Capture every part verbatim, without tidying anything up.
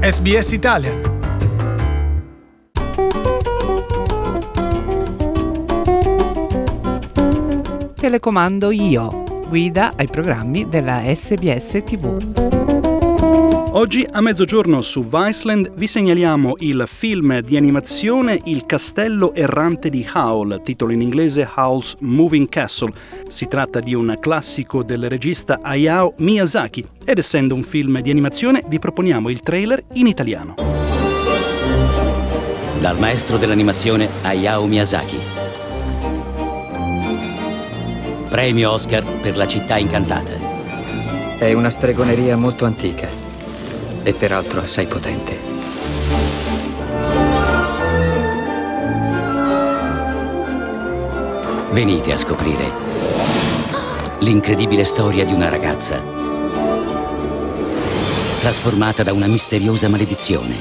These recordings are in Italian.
S B S Italian. Telecomando io, guida ai programmi della S B S T V. Oggi a mezzogiorno su Viceland vi segnaliamo il film di animazione Il castello errante di Howl, titolo in inglese Howl's Moving Castle. Si tratta di un classico del regista Hayao Miyazaki ed essendo un film di animazione vi proponiamo il trailer in italiano. Dal maestro dell'animazione Hayao Miyazaki. Premio Oscar per La città incantata. È una stregoneria molto antica e peraltro assai potente. Venite a scoprire l'incredibile storia di una ragazza trasformata da una misteriosa maledizione.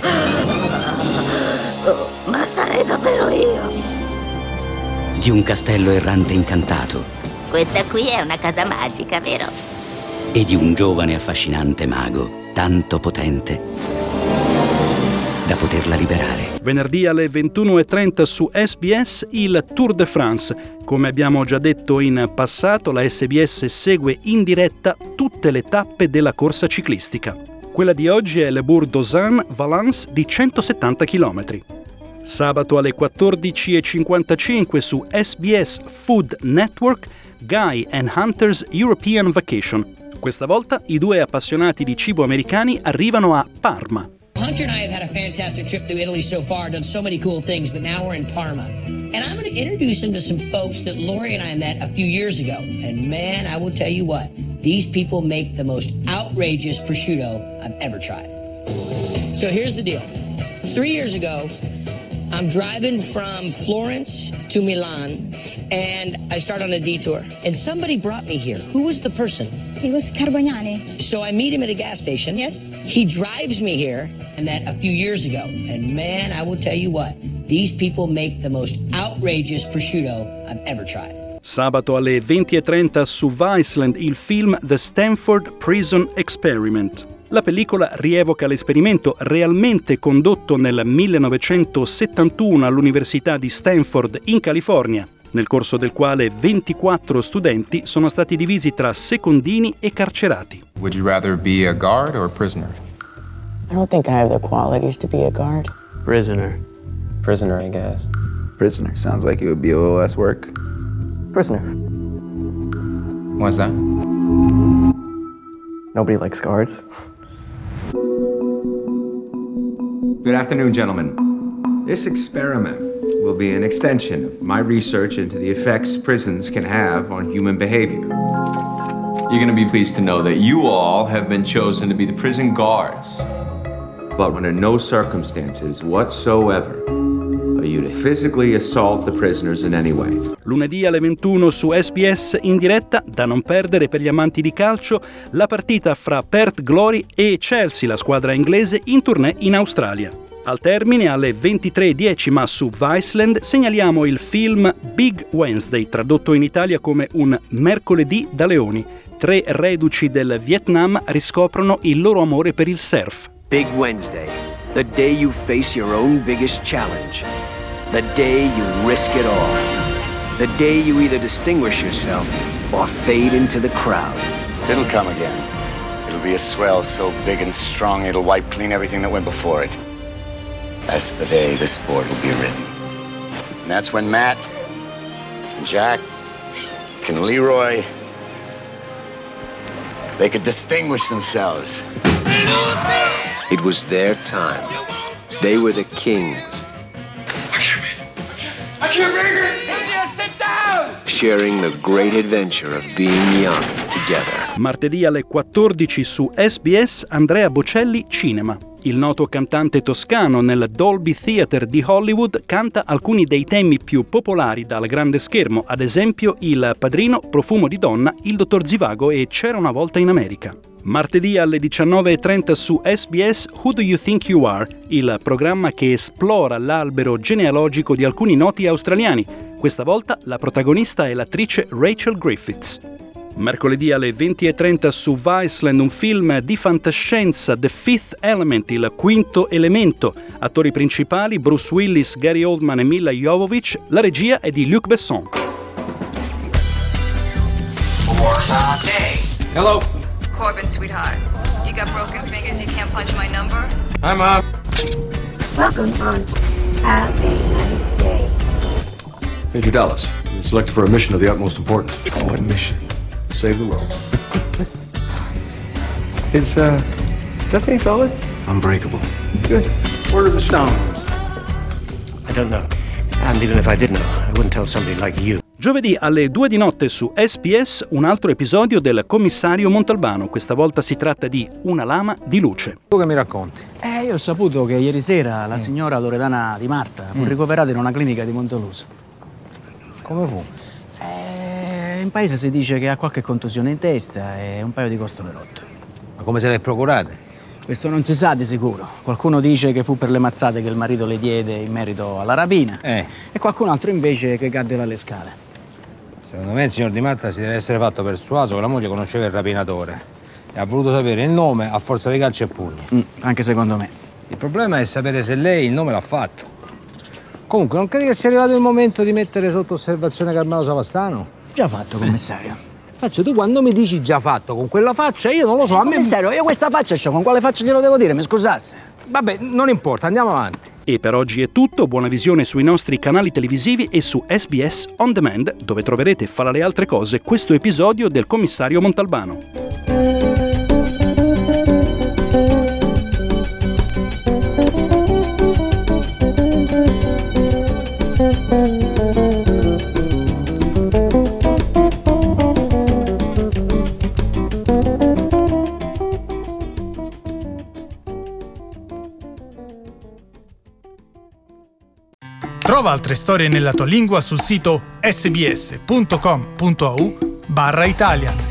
Oh, ma sarei davvero io? Di un castello errante incantato. Questa qui è una casa magica, vero? E di un giovane affascinante mago, tanto potente da poterla liberare. Venerdì alle ventuno e trenta su S B S il Tour de France. Come abbiamo già detto in passato, la S B S segue in diretta tutte le tappe della corsa ciclistica. Quella di oggi è Le Bourg-d'Ozan-Valence di centosettanta chilometri. Sabato alle quattordici e cinquantacinque su S B S Food Network, Guy and Hunter's European Vacation. Questa volta i due appassionati di cibo americani arrivano a Parma. Hunter and I have had a fantastic trip through Italy so far, done so many cool things, but now we're in Parma. And I'm going to introduce him to some folks that Lori and I met a few years ago. And man, I will tell you what, these people make the most outrageous prosciutto I've ever tried. So here's the deal. Three years ago, I'm driving from Florence to Milan, and I start on a detour. And somebody brought me here. Who was the person? It was Carbognani. So I meet him at a gas station. Yes. He drives me here, and that a few years ago. And man, I will tell you what, these people make the most outrageous prosciutto I've ever tried. Sabato alle venti e trenta su Viceland il film The Stanford Prison Experiment. La pellicola rievoca l'esperimento realmente condotto nel millenovecentosettantuno all'Università di Stanford in California, nel corso del quale ventiquattro studenti sono stati divisi tra secondini e carcerati. Would you rather be a guard or a prisoner? I don't think I have the qualities to be a guard. Prisoner. Prisoner, I guess. Prisoner. Sounds like it would be a little less work. Prisoner. Why's that? Nobody likes guards. Good afternoon, gentlemen. This experiment will be an extension of my research into the effects prisons can have on human behavior. You're going to be pleased to know that you all have been chosen to be the prison guards. But under no circumstances whatsoever are you to physically assault the prisoners in any way. Lunedì alle ventuno su S B S in diretta, da non perdere per gli amanti di calcio, la partita fra Perth Glory e Chelsea, la squadra inglese in tournée in Australia. Al termine, alle ventitré e dieci, ma su Viceland, segnaliamo il film Big Wednesday, tradotto in Italia come Un mercoledì da leoni. Tre reduci del Vietnam riscoprono il loro amore per il surf. Big Wednesday, the day you face your own biggest challenge. The day you risk it all. The day you either distinguish yourself or fade into the crowd. It'll come again. It'll be a swell so big and strong it'll wipe clean everything that went before it. That's the day this sport will be written. And that's when Matt, and Jack, and Leroy, they could distinguish themselves. It was their time. They were the kings. I can't make it! Just sit down! Sharing the great adventure of being young together. Martedì alle quattordici su S B S Andrea Bocelli Cinema. Il noto cantante toscano nel Dolby Theatre di Hollywood canta alcuni dei temi più popolari dal grande schermo, ad esempio Il Padrino, Profumo di donna, Il Dottor Zivago e C'era una volta in America. Martedì alle diciannove e trenta su S B S Who Do You Think You Are, il programma che esplora l'albero genealogico di alcuni noti australiani. Questa volta la protagonista è l'attrice Rachel Griffiths. Mercoledì alle venti e trenta su Viceland un film di fantascienza, The Fifth Element, il quinto elemento. Attori principali Bruce Willis, Gary Oldman e Milla Jovovich. La regia è di Luc Besson. Hello. Corbin, sweetheart. You got broken fingers, you can't punch my number? Hi, Mom. Welcome on. Have a nice day. Major Dallas, you're selected for a mission of the utmost importance. What mission? Save the world. Is, uh, is that thing solid? Unbreakable. Good. Word of the stone. I don't know. And even if I did know, I wouldn't tell somebody like you. Giovedì alle due di notte su S B S un altro episodio del Commissario Montalbano. Questa volta si tratta di Una lama di luce. Tu che mi racconti? Eh, io ho saputo che ieri sera la signora Loredana Di Marta fu mm. ricoverata in una clinica di Montelusa. Come fu? Eh, in paese si dice che ha qualche contusione in testa e un paio di costole rotte. Ma come se le procurate? Questo non si sa di sicuro. Qualcuno dice che fu per le mazzate che il marito le diede in merito alla rapina eh. e qualcun altro invece che cadde dalle scale. Secondo me il signor Di Marta si deve essere fatto persuaso che la moglie conosceva il rapinatore e ha voluto sapere il nome a forza di calci e pugni. Mm, anche secondo me. Il problema è sapere se lei il nome l'ha fatto. Comunque, non credi che sia arrivato il momento di mettere sotto osservazione Carmelo Savastano? Già fatto, commissario. Faccio, tu quando mi dici già fatto con quella faccia, io non lo so. A me... Commissario, io questa faccia c'ho, con quale faccia glielo devo dire? Mi scusasse. Vabbè, non importa, andiamo avanti. E per oggi è tutto, buona visione sui nostri canali televisivi e su S B S On Demand, dove troverete, fra le altre cose, questo episodio del Commissario Montalbano. Trova altre storie nella tua lingua sul sito sbs punto com punto a u barra Italian.